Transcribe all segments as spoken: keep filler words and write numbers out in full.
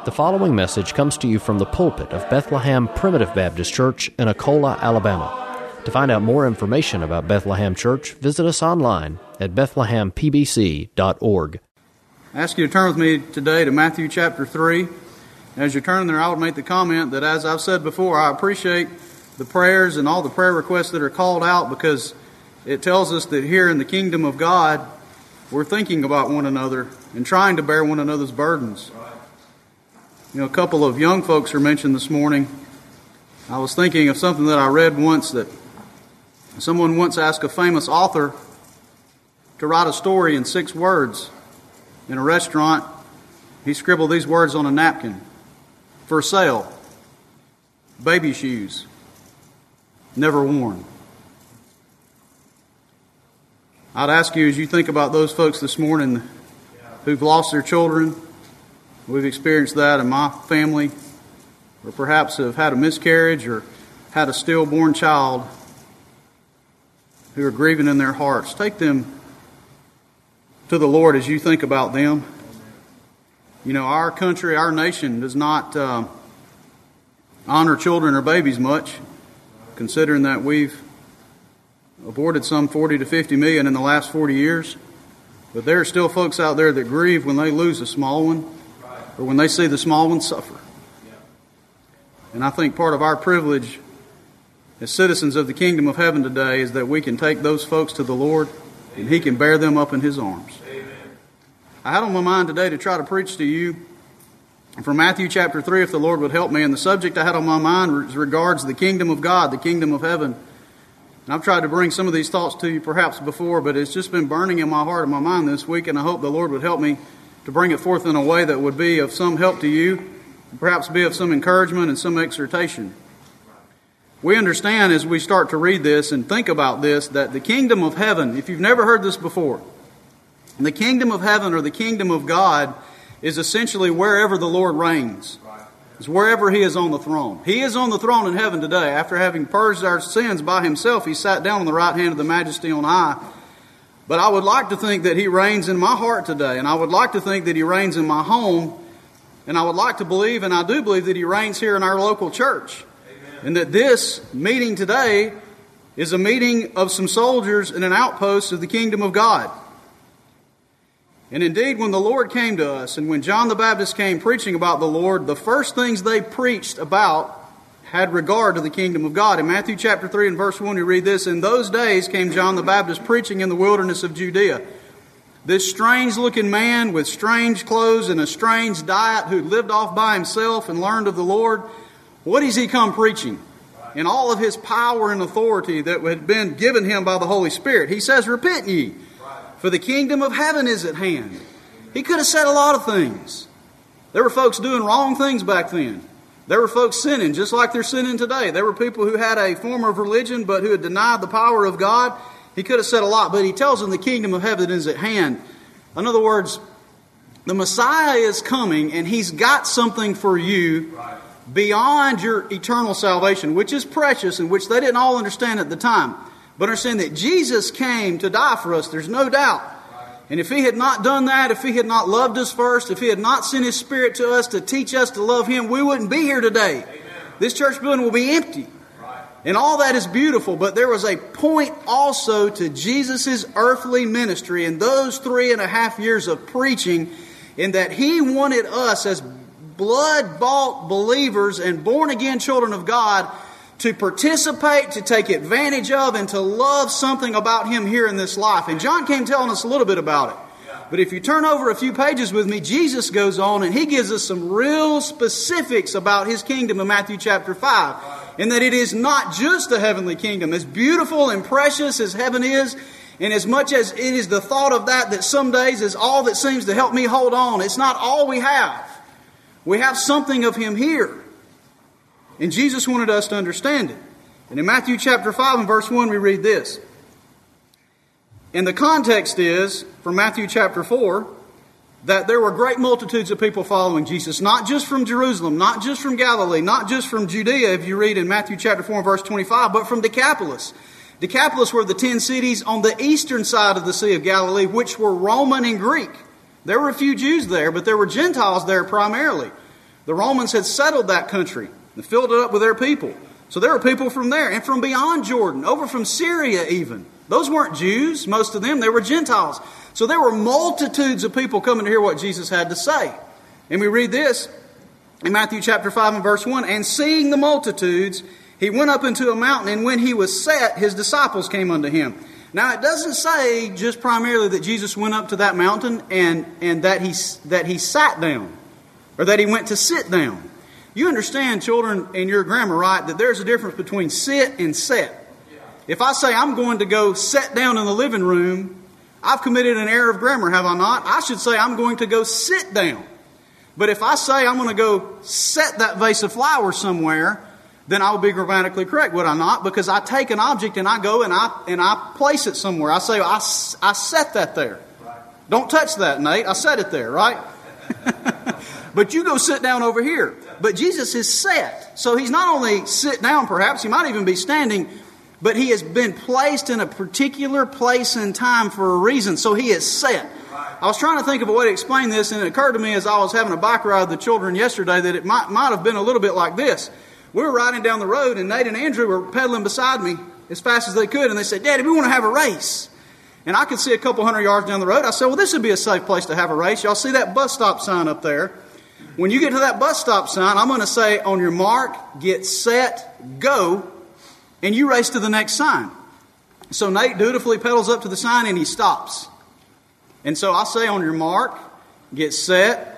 The following message comes to you from the pulpit of Bethlehem Primitive Baptist Church in Akola, Alabama. To find out more information about Bethlehem Church, visit us online at bethlehem p b c dot org. I ask you to turn with me today to Matthew chapter three. As you're turning there, I would make the comment that, as I've said before, I appreciate the prayers and all the prayer requests that are called out, because it tells us that here in the kingdom of God, we're thinking about one another and trying to bear one another's burdens. You know, a couple of young folks are mentioned this morning. I was thinking of something that I read once, that someone once asked a famous author to write a story in six words. In a restaurant, he scribbled these words on a napkin: for sale, baby shoes, never worn. I'd ask you, as you think about those folks this morning who've lost their children, we've experienced that in my family, or perhaps have had a miscarriage or had a stillborn child, who are grieving in their hearts. Take them to the Lord as you think about them. You know, our country, our nation does not uh, honor children or babies much, considering that we've aborted some forty to fifty million in the last forty years. But there are still folks out there that grieve when they lose a small one, or when they see the small one suffer. And I think part of our privilege as citizens of the kingdom of heaven today is that we can take those folks to the Lord, and He can bear them up in His arms. Amen. I had on my mind today to try to preach to you from Matthew chapter three, if the Lord would help me. And the subject I had on my mind regards the kingdom of God, the kingdom of heaven. And I've tried to bring some of these thoughts to you perhaps before, but it's just been burning in my heart and my mind this week, and I hope the Lord would help me to bring it forth in a way that would be of some help to you, perhaps be of some encouragement and some exhortation. We understand as we start to read this and think about this, that the kingdom of heaven, if you've never heard this before, the kingdom of heaven or the kingdom of God is essentially wherever the Lord reigns. It's wherever He is on the throne. He is on the throne in heaven today. After having purged our sins by Himself, He sat down on the right hand of the Majesty on high. But I would like to think that He reigns in my heart today, and I would like to think that He reigns in my home, and I would like to believe, and I do believe, that He reigns here in our local church. Amen. And that this meeting today is a meeting of some soldiers in an outpost of the kingdom of God. And indeed, when the Lord came to us, and when John the Baptist came preaching about the Lord, the first things they preached about had regard to the kingdom of God. In Matthew chapter three and verse one, we read this: "In those days came John the Baptist preaching in the wilderness of Judea. This strange-looking man with strange clothes and a strange diet, who lived off by himself and learned of the Lord." What does he come preaching? In all of his power and authority that had been given him by the Holy Spirit. He says, "Repent ye, for the kingdom of heaven is at hand." He could have said a lot of things. There were folks doing wrong things back then. There were folks sinning just like they're sinning today. There were people who had a form of religion but who had denied the power of God. He could have said a lot, but He tells them the kingdom of heaven is at hand. In other words, the Messiah is coming, and He's got something for you beyond your eternal salvation, which is precious and which they didn't all understand at the time. But understand that Jesus came to die for us, there's no doubt. And if He had not done that, if He had not loved us first, if He had not sent His Spirit to us to teach us to love Him, we wouldn't be here today. Amen. This church building will be empty. Right. And all that is beautiful, but there was a point also to Jesus' earthly ministry in those three and a half years of preaching, in that He wanted us as blood-bought believers and born-again children of God to participate, to take advantage of, and to love something about Him here in this life. And John came telling us a little bit about it. But if you turn over a few pages with me, Jesus goes on and He gives us some real specifics about His kingdom in Matthew chapter five. And that it is not just the heavenly kingdom. As beautiful and precious as heaven is, and as much as it is the thought of that that some days is all that seems to help me hold on, it's not all we have. We have something of Him here. And Jesus wanted us to understand it. And in Matthew chapter five and verse one, we read this. And the context is, from Matthew chapter four, that there were great multitudes of people following Jesus, not just from Jerusalem, not just from Galilee, not just from Judea, if you read in Matthew chapter four and verse twenty-five, but from Decapolis. Decapolis were the ten cities on the eastern side of the Sea of Galilee, which were Roman and Greek. There were a few Jews there, but there were Gentiles there primarily. The Romans had settled that country and filled it up with their people. So there were people from there and from beyond Jordan, over from Syria even. Those weren't Jews, most of them, they were Gentiles. So there were multitudes of people coming to hear what Jesus had to say. And we read this in Matthew chapter five and verse one. And seeing the multitudes, he went up into a mountain, and when he was set, his disciples came unto him. Now it doesn't say just primarily that Jesus went up to that mountain and, and that he that he sat down, or that he went to sit down. You understand, children, in your grammar, right, that there's a difference between sit and set. If I say I'm going to go sit down in the living room, I've committed an error of grammar, have I not? I should say I'm going to go sit down. But if I say I'm going to go set that vase of flowers somewhere, then I'll be grammatically correct, would I not? Because I take an object and I go and I and I place it somewhere. I say, I, I set that there. Don't touch that, Nate. I set it there, right? But you go sit down over here. But Jesus is set. So he's not only sit down perhaps, he might even be standing, but he has been placed in a particular place and time for a reason. So he is set. I was trying to think of a way to explain this, and it occurred to me as I was having a bike ride with the children yesterday that it might, might have been a little bit like this. We were riding down the road, and Nate and Andrew were pedaling beside me as fast as they could, and they said, Daddy, we want to have a race. And I could see a couple hundred yards down the road. I said, well, this would be a safe place to have a race. Y'all see that bus stop sign up there? When you get to that bus stop sign, I'm going to say, on your mark, get set, go, and you race to the next sign. So Nate dutifully pedals up to the sign, and he stops. And so I say, on your mark, get set,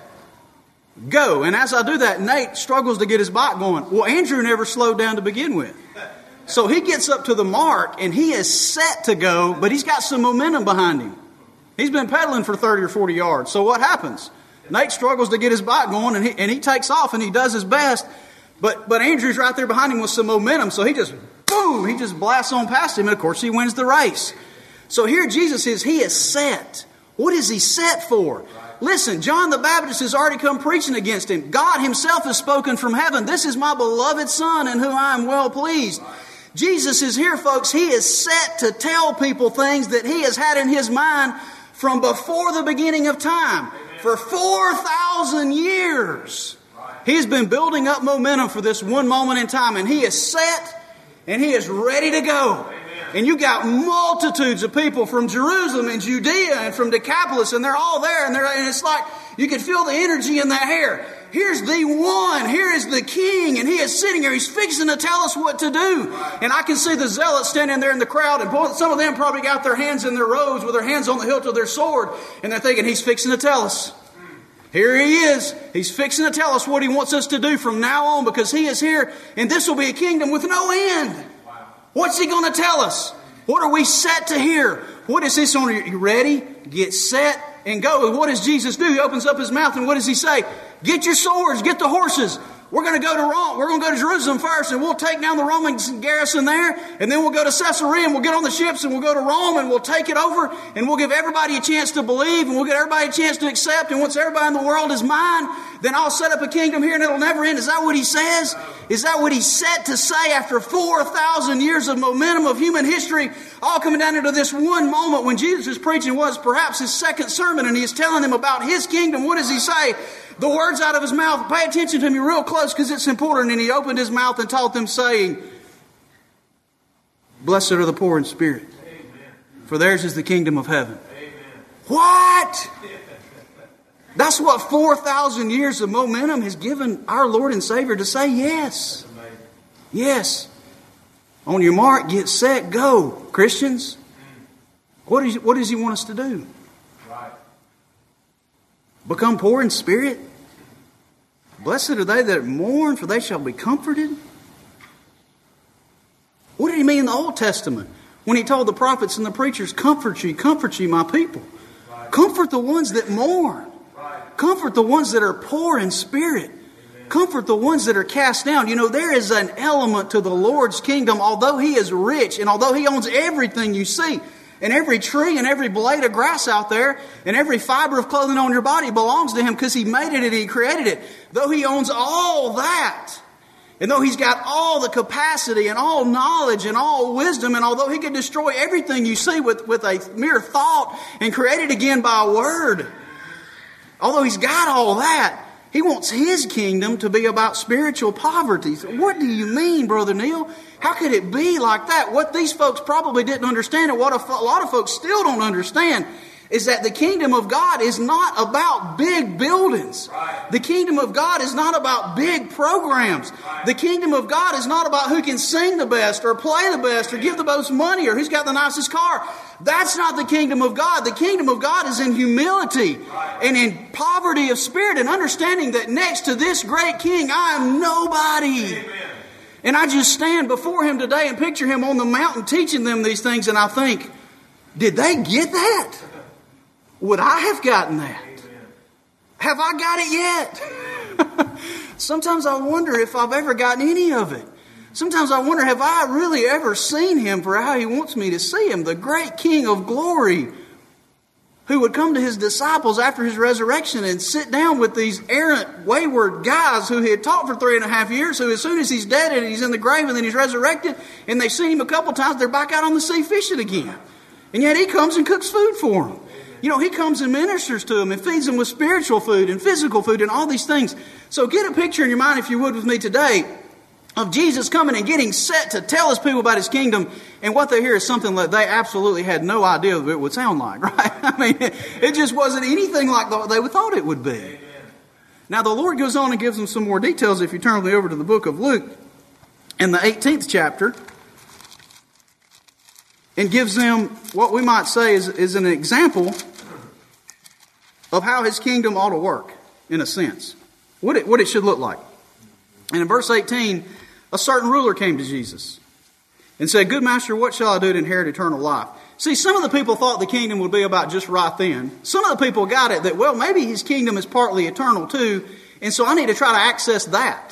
go. And as I do that, Nate struggles to get his bike going. Well, Andrew never slowed down to begin with. So he gets up to the mark, and he is set to go, but he's got some momentum behind him. He's been pedaling for thirty or forty yards. So what happens? Nate struggles to get his bike going, and he, and he takes off, and he does his best. But, but Andrew's right there behind him with some momentum. So he just, boom, he just blasts on past him, and of course he wins the race. So here Jesus is, he is set. What is he set for? Listen, John the Baptist has already come preaching against him. God himself has spoken from heaven. This is my beloved Son in whom I am well pleased. Jesus is here, folks. He is set to tell people things that he has had in his mind from before the beginning of time. For four thousand years, he's been building up momentum for this one moment in time. And he is set and he is ready to go. And you got multitudes of people from Jerusalem and Judea and from Decapolis, and they're all there, and, they're, and it's like you can feel the energy in that air. Here's the one, here is the king, and he is sitting here, he's fixing to tell us what to do. And I can see the zealots standing there in the crowd, and both, some of them probably got their hands in their robes with their hands on the hilt of their sword, and they're thinking, he's fixing to tell us. Here he is. He's fixing to tell us what he wants us to do from now on, because he is here, and this will be a kingdom with no end. What's he going to tell us? What are we set to hear? What is this on? Are you ready? Get set and go. And what does Jesus do? He opens up his mouth, and what does he say? Get your swords, get the horses. We're going to go to Rome. We're going to go to Jerusalem first, and we'll take down the Roman garrison there, and then we'll go to Caesarea, and we'll get on the ships, and we'll go to Rome, and we'll take it over, and we'll give everybody a chance to believe, and we'll get everybody a chance to accept, and once everybody in the world is mine, then I'll set up a kingdom here, and it'll never end. Is that what he says? Is that what he's set to say after four thousand years of momentum of human history, all coming down into this one moment when Jesus is preaching was perhaps his second sermon, and he is telling them about his kingdom? What does he say? The words out of his mouth, pay attention to me real close because it's important. And he opened his mouth and taught them, saying, blessed are the poor in spirit, amen, for theirs is the kingdom of heaven. Amen. What? That's what four thousand years of momentum has given our Lord and Savior to say yes. Yes. On your mark, get set, go. Christians, what, is, what does he want us to do? Become poor in spirit? Blessed are they that mourn, for they shall be comforted. What did he mean in the Old Testament when he told the prophets and the preachers, comfort ye, comfort ye, my people? Right. Comfort the ones that mourn. Right. Comfort the ones that are poor in spirit. Amen. Comfort the ones that are cast down. You know, there is an element to the Lord's kingdom, although he is rich and although he owns everything you see. And every tree and every blade of grass out there and every fiber of clothing on your body belongs to him because he made it and he created it. Though he owns all that, and though he's got all the capacity and all knowledge and all wisdom, and although he could destroy everything you see with, with a mere thought and create it again by a word, although he's got all that, He wants His kingdom to be about spiritual poverty. So what do you mean, Brother Neil? How could it be like that? What these folks probably didn't understand, and what a lot of folks still don't understand, is that the kingdom of God is not about big buildings. Right. The kingdom of God is not about big programs. Right. The kingdom of God is not about who can sing the best or play the best or give the most money or who's got the nicest car. That's not the kingdom of God. The kingdom of God is in humility right. and in poverty of spirit and understanding that next to this great king, I am nobody. Amen. And I just stand before Him today and picture Him on the mountain teaching them these things, and I think, did they get that? Would I have gotten that? Amen. Have I got it yet? Sometimes I wonder if I've ever gotten any of it. Sometimes I wonder, have I really ever seen Him for how He wants me to see Him? The great King of glory who would come to His disciples after His resurrection and sit down with these errant, wayward guys who He had taught for three and a half years, who as soon as He's dead and He's in the grave and then He's resurrected and they've seen Him a couple times, they're back out on the sea fishing again. And yet He comes and cooks food for them. You know, He comes and ministers to them and feeds them with spiritual food and physical food and all these things. So get a picture in your mind, if you would, with me today of Jesus coming and getting set to tell His people about His kingdom. And what they hear is something that they absolutely had no idea of it would sound like, right? I mean, it just wasn't anything like what they thought it would be. Amen. Now, the Lord goes on and gives them some more details. If you turn with me over to the book of Luke in the eighteenth chapter, and gives them what we might say is, is an example of how His kingdom ought to work, in a sense. What it, what it should look like. And in verse eighteen, a certain ruler came to Jesus and said, "Good master, what shall I do to inherit eternal life?" See, some of the people thought the kingdom would be about just right then. Some of the people got it that, well, maybe His kingdom is partly eternal too, and so I need to try to access that.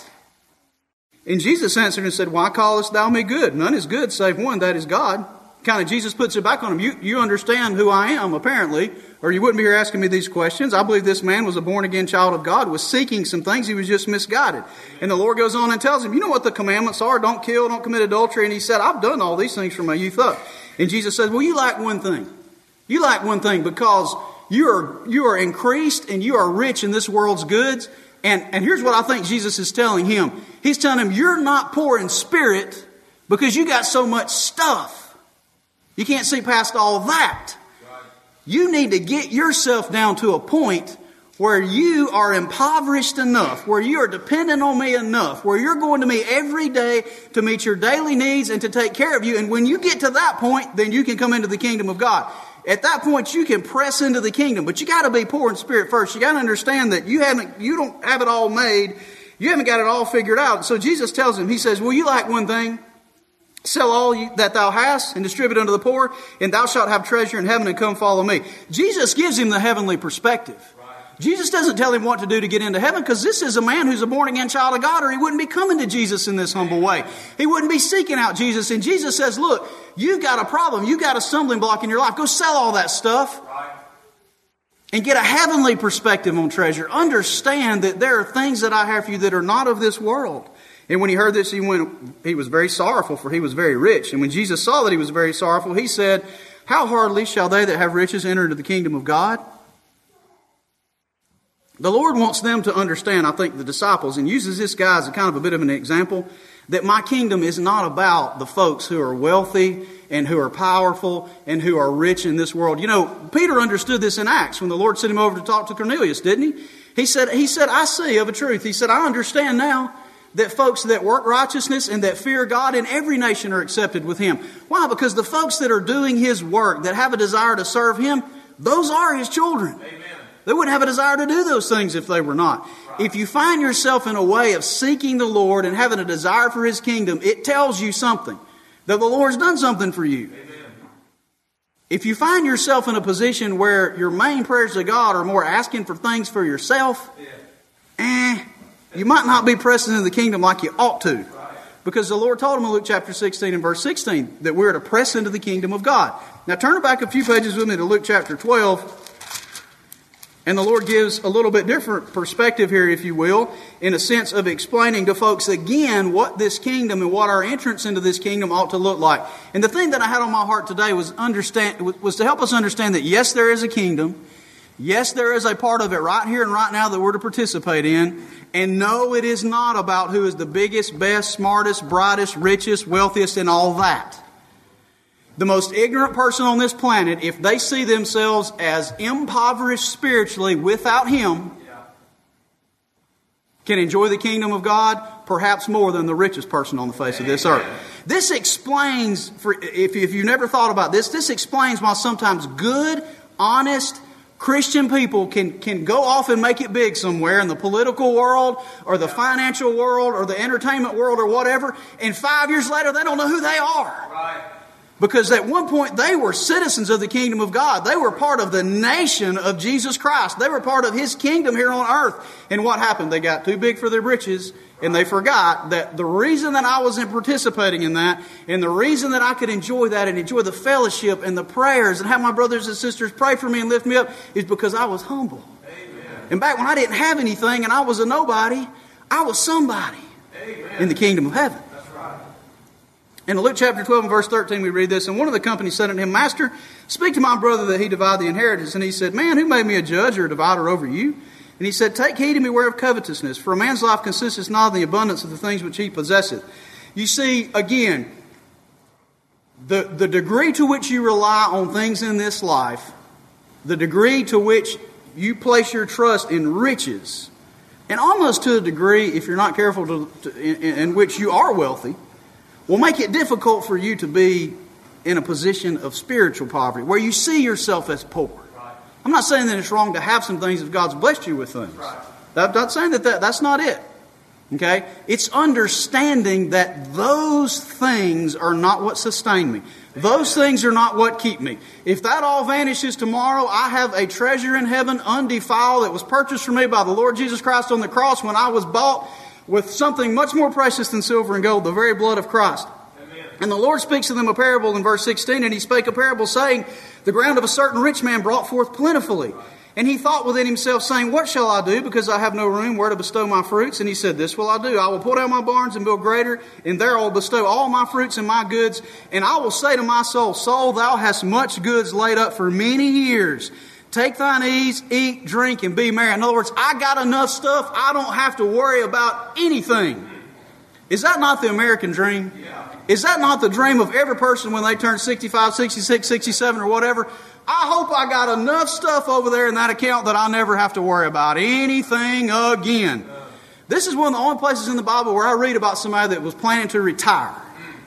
And Jesus answered and said, "Why callest thou me good? None is good save one, that is God." Kind of Jesus puts it back on him. You, you understand who I am, apparently, or you wouldn't be here asking me these questions. I believe this man was a born-again child of God, was seeking some things. He was just misguided. And the Lord goes on and tells him, you know what the commandments are? Don't kill, don't commit adultery. And he said, I've done all these things from my youth up. And Jesus says, well, you lack one thing. You lack one thing because you are, you are increased and you are rich in this world's goods. And, and here's what I think Jesus is telling him. He's telling him, you're not poor in spirit because you got so much stuff. You can't see past all that. You need to get yourself down to a point where you are impoverished enough, where you are dependent on me enough, where you're going to me every day to meet your daily needs and to take care of you. And when you get to that point, then you can come into the kingdom of God. At that point, you can press into the kingdom. But you got to be poor in spirit first. You got to understand that you haven't, you don't have it all made. You haven't got it all figured out. So Jesus tells him, He says, well, you lack one thing. Sell all you, that thou hast and distribute unto the poor, and thou shalt have treasure in heaven, and come follow me. Jesus gives him the heavenly perspective. Right. Jesus doesn't tell him what to do to get into heaven, because this is a man who's a born-again child of God, or he wouldn't be coming to Jesus in this humble way. He wouldn't be seeking out Jesus. And Jesus says, look, you've got a problem. You've got a stumbling block in your life. Go sell all that stuff. Right. And get a heavenly perspective on treasure. Understand that there are things that I have for you that are not of this world. And when he heard this, he went, he was very sorrowful, for he was very rich. And when Jesus saw that he was very sorrowful, he said, how hardly shall they that have riches enter into the kingdom of God? The Lord wants them to understand, I think, the disciples, and uses this guy as a kind of a bit of an example, that my kingdom is not about the folks who are wealthy and who are powerful and who are rich in this world. You know, Peter understood this in Acts when the Lord sent him over to talk to Cornelius, didn't he? He said, he said, I see of a truth. He said, I understand now that folks that work righteousness and that fear God in every nation are accepted with Him. Why? Because the folks that are doing His work, that have a desire to serve Him, those are His children. Amen. They wouldn't have a desire to do those things if they were not. Right. If you find yourself in a way of seeking the Lord and having a desire for His kingdom, it tells you something, that the Lord's done something for you. Amen. If you find yourself in a position where your main prayers to God are more asking for things for yourself, yeah. eh, you might not be pressing into the kingdom like you ought to. Because the Lord told him in Luke chapter sixteen and verse sixteen that we're to press into the kingdom of God. Now turn back a few pages with me to Luke chapter twelve. And the Lord gives a little bit different perspective here, if you will, in a sense of explaining to folks again what this kingdom and what our entrance into this kingdom ought to look like. And the thing that I had on my heart today was understand was to help us understand that yes, there is a kingdom. Yes, there is a part of it right here and right now that we're to participate in. And no, it is not about who is the biggest, best, smartest, brightest, richest, wealthiest, and all that. The most ignorant person on this planet, if they see themselves as impoverished spiritually without Him, can enjoy the kingdom of God perhaps more than the richest person on the face of this earth. This explains, for if you've never thought about this, this explains why sometimes good, honest Christian people can, can go off and make it big somewhere in the political world or the financial world or the entertainment world or whatever, and five years later they don't know who they are. Right. Because at one point they were citizens of the kingdom of God. They were part of the nation of Jesus Christ. They were part of His kingdom here on earth. And what happened? They got too big for their britches, and they forgot that the reason that I was participating in that, and the reason that I could enjoy that and enjoy the fellowship and the prayers and have my brothers and sisters pray for me and lift me up is because I was humble. Amen. And back when I didn't have anything and I was a nobody, I was somebody. Amen. In the kingdom of heaven. In Luke chapter twelve and verse thirteen we read this, and one of the company said unto him, Master, speak to my brother that he divide the inheritance. And he said, Man, who made me a judge or a divider over you? And he said, Take heed and beware of covetousness, for a man's life consisteth not in the abundance of the things which he possesseth. You see, again, the, the degree to which you rely on things in this life, the degree to which you place your trust in riches, and almost to a degree, if you're not careful, to, to, in, in which you are wealthy, will make it difficult for you to be in a position of spiritual poverty, where you see yourself as poor. Right. I'm not saying that it's wrong to have some things if God's blessed you with things. Right. I'm not saying that, that that's not it. Okay? It's understanding that those things are not what sustain me. Those things are not what keep me. If that all vanishes tomorrow, I have a treasure in heaven undefiled that was purchased for me by the Lord Jesus Christ on the cross when I was bought with something much more precious than silver and gold, the very blood of Christ. Amen. And the Lord speaks to them a parable in verse sixteen, and He spake a parable, saying, The ground of a certain rich man brought forth plentifully. And he thought within himself, saying, What shall I do, because I have no room where to bestow my fruits? And he said, This will I do. I will pull down my barns and build greater, and there I will bestow all my fruits and my goods. And I will say to my soul, Soul, thou hast much goods laid up for many years. Take thine ease, eat, drink, and be merry. In other words, I got enough stuff, I don't have to worry about anything. Is that not the American dream? Yeah. Is that not the dream of every person when they turn sixty-five, sixty-six, sixty-seven, or whatever? I hope I got enough stuff over there in that account that I never have to worry about anything again. This is one of the only places in the Bible where I read about somebody that was planning to retire.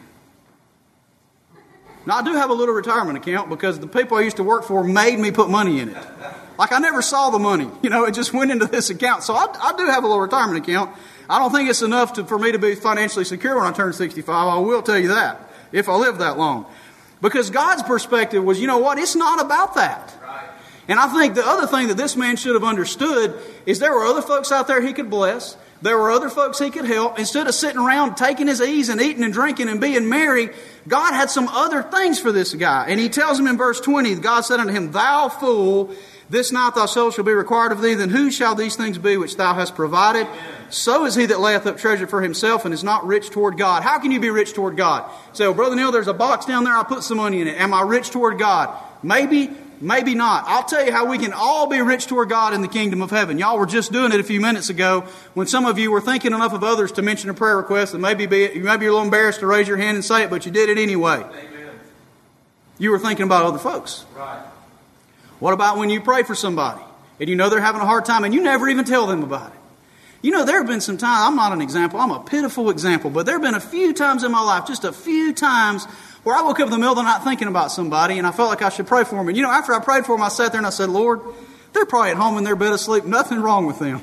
Now, I do have a little retirement account because the people I used to work for made me put money in it. Like, I never saw the money. You know, it just went into this account. So I, I do have a little retirement account. I don't think it's enough to, for me to be financially secure when I turn sixty-five. I will tell you that, if I live that long. Because God's perspective was, you know what, it's not about that. Right. And I think the other thing that this man should have understood is there were other folks out there he could bless. There were other folks he could help. Instead of sitting around taking his ease and eating and drinking and being merry, God had some other things for this guy. And He tells him in verse twenty, God said unto him, Thou fool, this night thy soul shall be required of thee. Then whose shall these things be which thou hast provided? Amen. So is he that layeth up treasure for himself and is not rich toward God. How can you be rich toward God? Say, well, Brother Neil, there's a box down there. I'll put some money in it. Am I rich toward God? Maybe. Maybe not. I'll tell you how we can all be rich toward God in the kingdom of heaven. Y'all were just doing it a few minutes ago when some of you were thinking enough of others to mention a prayer request and maybe be, you may be a little embarrassed to raise your hand and say it, but you did it anyway. Amen. You were thinking about other folks. Right. What about when you pray for somebody and you know they're having a hard time and you never even tell them about it? You know, there have been some times, I'm not an example, I'm a pitiful example, but there have been a few times in my life, just a few times, where I woke up in the middle of the night thinking about somebody and I felt like I should pray for them. And you know, after I prayed for them, I sat there and I said, Lord, they're probably at home in their bed asleep. Nothing wrong with them.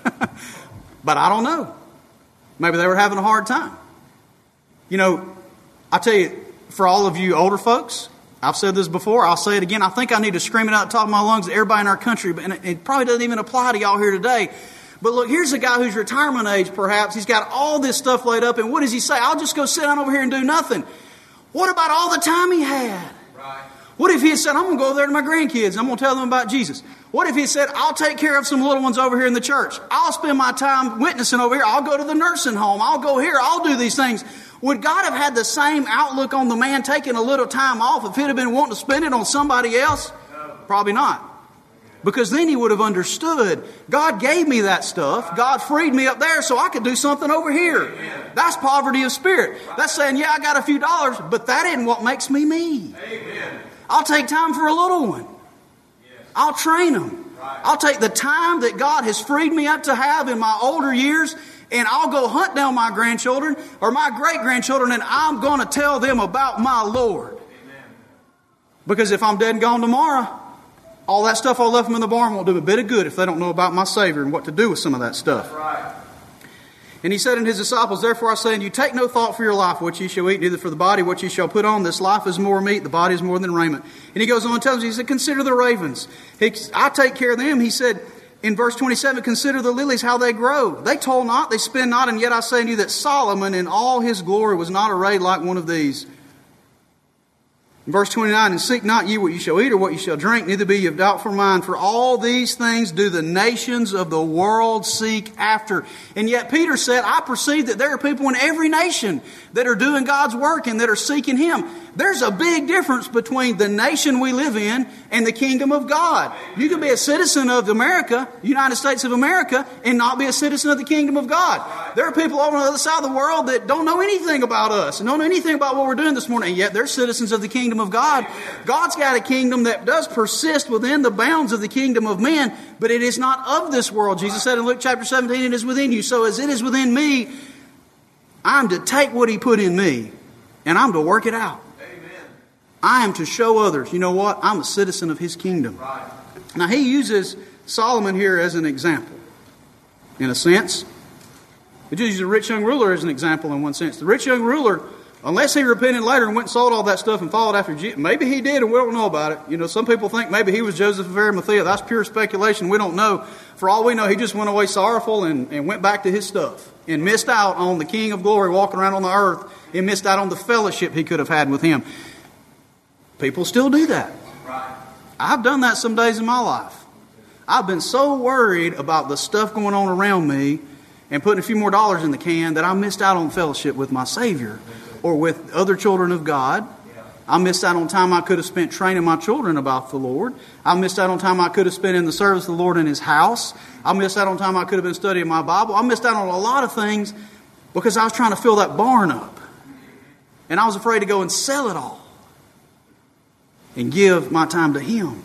But I don't know. Maybe they were having a hard time. You know, I tell you, for all of you older folks, I've said this before, I'll say it again. I think I need to scream it out at the top of my lungs to everybody in our country. And it probably doesn't even apply to y'all here today. But look, here's a guy who's retirement age perhaps. He's got all this stuff laid up. And what does he say? I'll just go sit down over here and do nothing. What about all the time he had? Right. What if he had said, I'm going to go over there to my grandkids and I'm going to tell them about Jesus? What if he had said, I'll take care of some little ones over here in the church. I'll spend my time witnessing over here. I'll go to the nursing home. I'll go here. I'll do these things. Would God have had the same outlook on the man taking a little time off if he'd have been wanting to spend it on somebody else? No. Probably not. Because then he would have understood, God gave me that stuff. God freed me up there so I could do something over here. Amen. That's poverty of spirit. That's saying, yeah, I got a few dollars, but that isn't what makes me me. Amen. I'll take time for a little one. Yes. I'll train them. Right. I'll take the time that God has freed me up to have in my older years, and I'll go hunt down my grandchildren or my great-grandchildren, and I'm going to tell them about my Lord. Amen. Because if I'm dead and gone tomorrow, all that stuff I left them in the barn won't do a bit of good if they don't know about my Savior and what to do with some of that stuff. That's right. And he said unto his disciples, therefore I say unto you, take no thought for your life, what ye shall eat, neither for the body, what ye shall put on. This life is more meat, the body is more than raiment. And he goes on and tells us, he said, consider the ravens. He, I take care of them. He said in verse twenty-seven, consider the lilies, how they grow. They toil not, they spin not, and yet I say unto you that Solomon in all his glory was not arrayed like one of these. In verse twenty-nine, and seek not ye what ye shall eat or what ye shall drink, neither be ye of doubtful mind. For all these things do the nations of the world seek after. And yet Peter said, I perceive that there are people in every nation that are doing God's work and that are seeking Him. There's a big difference between the nation we live in and the kingdom of God. You can be a citizen of America, United States of America, and not be a citizen of the kingdom of God. There are people over on the other side of the world that don't know anything about us and don't know anything about what we're doing this morning, and yet they're citizens of the kingdom of God. God's got a kingdom that does persist within the bounds of the kingdom of men, but it is not of this world. Jesus said in Luke chapter seventeen, it is within you. So as it is within me, I'm to take what He put in me and I'm to work it out. Amen. I am to show others, you know what? I'm a citizen of His kingdom. Right. Now he uses Solomon here as an example, in a sense. He uses the rich young ruler as an example in one sense. The rich young ruler, unless he repented later and went and sold all that stuff and followed after Jesus. Maybe he did and we don't know about it. You know, some people think maybe he was Joseph of Arimathea. That's pure speculation. We don't know. For all we know, he just went away sorrowful and, and went back to his stuff. And missed out on the King of Glory walking around on the earth. And missed out on the fellowship he could have had with Him. People still do that. I've done that some days in my life. I've been so worried about the stuff going on around me and putting a few more dollars in the can that I missed out on fellowship with my Savior. Or with other children of God. I missed out on time I could have spent training my children about the Lord. I missed out on time I could have spent in the service of the Lord in His house. I missed out on time I could have been studying my Bible. I missed out on a lot of things because I was trying to fill that barn up. And I was afraid to go and sell it all and give my time to Him.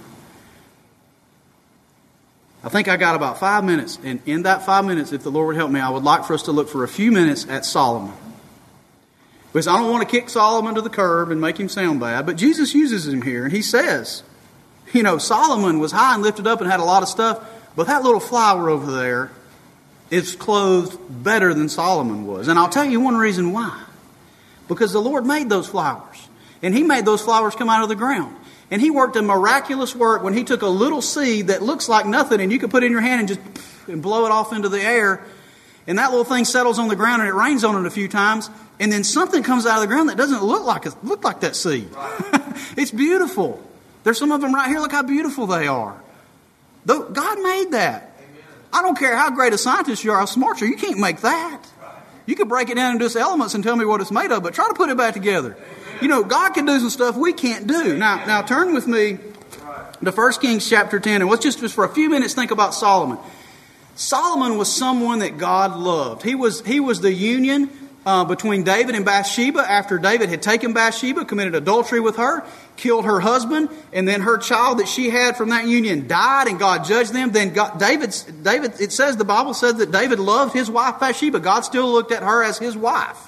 I think I got about five minutes. And in that five minutes, if the Lord would help me, I would like for us to look for a few minutes at Solomon. Because I don't want to kick Solomon to the curb and make him sound bad. But Jesus uses him here. And He says, you know, Solomon was high and lifted up and had a lot of stuff. But that little flower over there is clothed better than Solomon was. And I'll tell you one reason why. Because the Lord made those flowers. And He made those flowers come out of the ground. And He worked a miraculous work when He took a little seed that looks like nothing. And you could put it in your hand and just and blow it off into the air. And that little thing settles on the ground and it rains on it a few times. And then something comes out of the ground that doesn't look like it, look like that seed. Right. It's beautiful. There's some of them right here. Look how beautiful they are. Though God made that. Amen. I don't care how great a scientist you are, how smart you are. You can't make that. Right. You can break it down into its elements and tell me what it's made of, but try to put it back together. Amen. You know, God can do some stuff we can't do. Now, now turn with me to First Kings chapter ten, and let's just, just for a few minutes think about Solomon. Solomon was someone that God loved. He was he was the union uh, between David and Bathsheba after David had taken Bathsheba, committed adultery with her, killed her husband, and then her child that she had from that union died, and God judged them. Then God, David, David, it says, the Bible says that David loved his wife Bathsheba. God still looked at her as His wife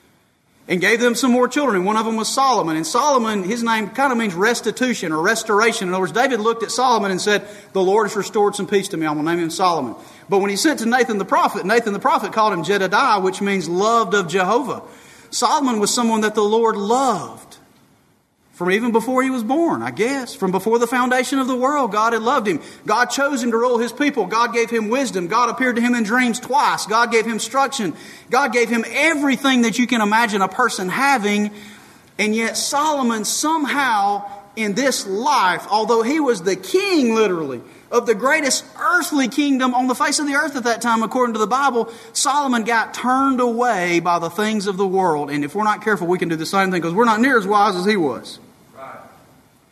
and gave them some more children. And one of them was Solomon. And Solomon, his name kind of means restitution or restoration. In other words, David looked at Solomon and said, the Lord has restored some peace to me. I'm going to name him Solomon. But when he sent to Nathan the prophet, Nathan the prophet called him Jedediah, which means loved of Jehovah. Solomon was someone that the Lord loved. From even before he was born, I guess. From before the foundation of the world, God had loved him. God chose him to rule His people. God gave him wisdom. God appeared to him in dreams twice. God gave him instruction. God gave him everything that you can imagine a person having. And yet Solomon somehow in this life, although he was the king literally of the greatest earthly kingdom on the face of the earth at that time, according to the Bible, Solomon got turned away by the things of the world. And if we're not careful, we can do the same thing because we're not near as wise as he was.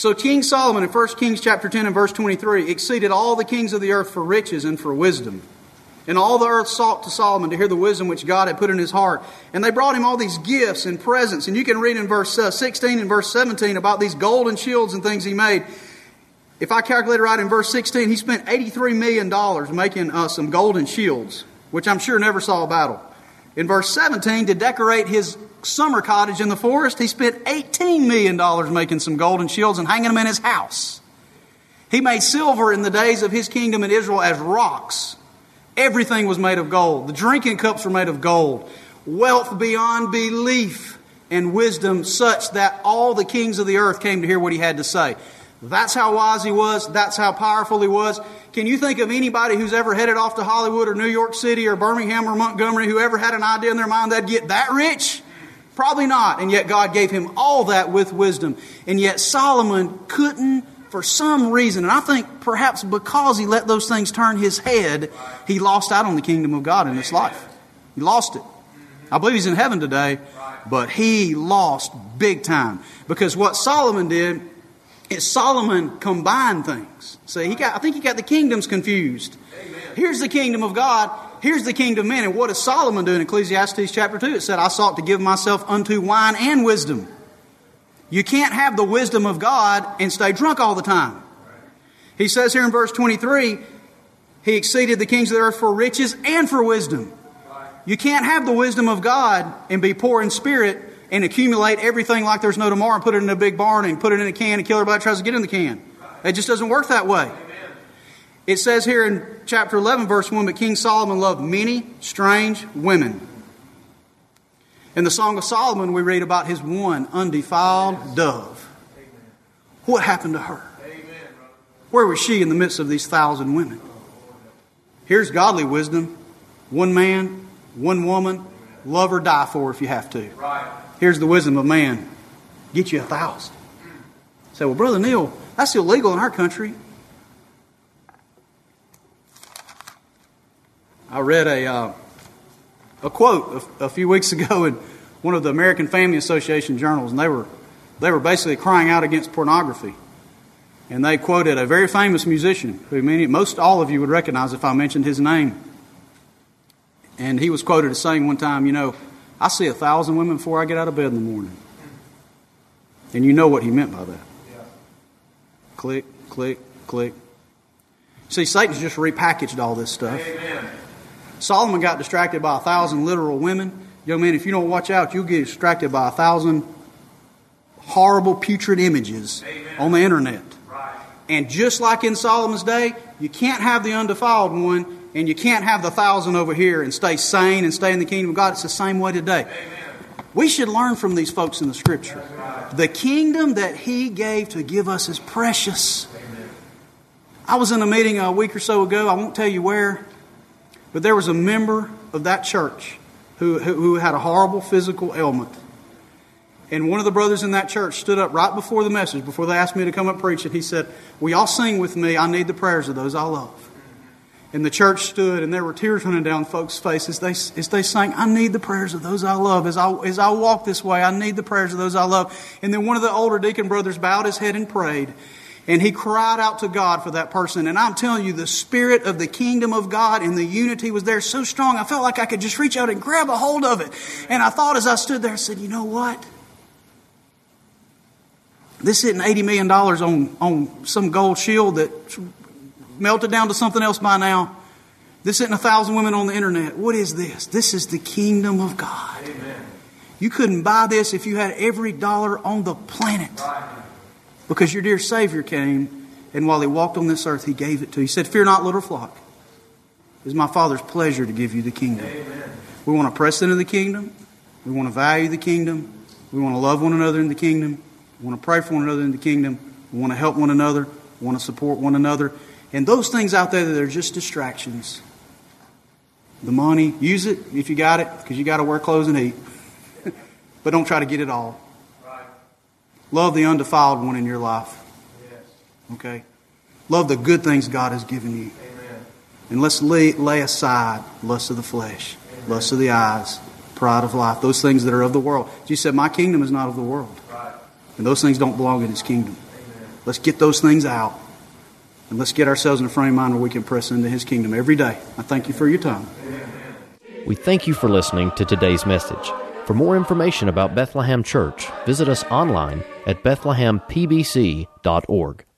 So King Solomon in First Kings chapter ten and verse twenty-three exceeded all the kings of the earth for riches and for wisdom. And all the earth sought to Solomon to hear the wisdom which God had put in his heart. And they brought him all these gifts and presents. And you can read in verse sixteen and verse seventeen about these golden shields and things he made. If I calculate it right, in verse sixteen, he spent eighty-three million dollars making uh, some golden shields, which I'm sure never saw a battle. In verse seventeen, to decorate his summer cottage in the forest, he spent eighteen million dollars making some golden shields and hanging them in his house. He made silver in the days of his kingdom in Israel as rocks. Everything was made of gold. The drinking cups were made of gold. Wealth beyond belief and wisdom such that all the kings of the earth came to hear what he had to say. That's how wise he was. That's how powerful he was. Can you think of anybody who's ever headed off to Hollywood or New York City or Birmingham or Montgomery who ever had an idea in their mind they'd get that rich? Probably not. And yet God gave him all that with wisdom. And yet Solomon couldn't, for some reason, and I think perhaps because he let those things turn his head, he lost out on the kingdom of God in this life. He lost it. I believe he's in heaven today, but he lost big time. Because what Solomon did is Solomon combined things. See, he got, I think he got the kingdoms confused. Here's the kingdom of God. Here's the kingdom of men. And what does Solomon do in Ecclesiastes chapter two? It said, I sought to give myself unto wine and wisdom. You can't have the wisdom of God and stay drunk all the time. He says here in verse twenty-three, he exceeded the kings of the earth for riches and for wisdom. You can't have the wisdom of God and be poor in spirit and accumulate everything like there's no tomorrow and put it in a big barn and put it in a can and kill everybody that tries to get in the can. It just doesn't work that way. It says here in chapter eleven, verse one, but King Solomon loved many strange women. In the Song of Solomon, we read about his one undefiled dove. What happened to her? Where was she in the midst of these thousand women? Here's godly wisdom. One man, one woman, love or die for if you have to. Here's the wisdom of man. Get you a thousand. Say, well, Brother Neil, that's illegal in our country. I read a uh, a quote a, a few weeks ago in one of the American Family Association journals, and they were they were basically crying out against pornography. And they quoted a very famous musician who many, most all of you would recognize if I mentioned his name. And he was quoted as saying one time, you know, I see a thousand women before I get out of bed in the morning. And you know what he meant by that. Yeah. Click, click, click. See, Satan's just repackaged all this stuff. Amen. Solomon got distracted by a thousand literal women. Young man, if you don't watch out, you'll get distracted by a thousand horrible, putrid images Amen. On the internet. Right. And just like in Solomon's day, you can't have the undefiled one, and you can't have the thousand over here and stay sane and stay in the kingdom of God. It's the same way today. Amen. We should learn from these folks in the Scripture. Right. The kingdom that He gave to give us is precious. Amen. I was in a meeting a week or so ago. I won't tell you where. But there was a member of that church who, who, who had a horrible physical ailment. And one of the brothers in that church stood up right before the message, before they asked me to come up and preach it. He said, will y'all sing with me? I need the prayers of those I love. And the church stood, and there were tears running down folks' faces. They, as they sang, I need the prayers of those I love. As I, as I walk this way, I need the prayers of those I love. And then one of the older deacon brothers bowed his head and prayed. And he cried out to God for that person. And I'm telling you, the spirit of the kingdom of God and the unity was there so strong, I felt like I could just reach out and grab a hold of it. And I thought as I stood there, I said, you know what? This isn't eighty million dollars on, on some gold shield that melted down to something else by now. This isn't a thousand women on the internet. What is this? This is the kingdom of God. Amen. You couldn't buy this if you had every dollar on the planet. Right. Because your dear Savior came, and while He walked on this earth, He gave it to you. He said, fear not, little flock. It is my Father's pleasure to give you the kingdom. Amen. We want to press into the kingdom. We want to value the kingdom. We want to love one another in the kingdom. We want to pray for one another in the kingdom. We want to help one another. We want to support one another. And those things out there that are just distractions. The money, use it if you got it, because you got to wear clothes and eat. But don't try to get it all. Love the undefiled one in your life. Yes. Okay? Love the good things God has given you. Amen. And let's lay, lay aside lust of the flesh, Amen. Lust of the eyes, pride of life, those things that are of the world. Jesus said, my kingdom is not of the world. Right. And those things don't belong in His kingdom. Amen. Let's get those things out. And let's get ourselves in a frame of mind where we can press into His kingdom every day. I thank you for your time. We thank you for listening to today's message. For more information about Bethlehem Church, visit us online at bethlehem p b c dot org.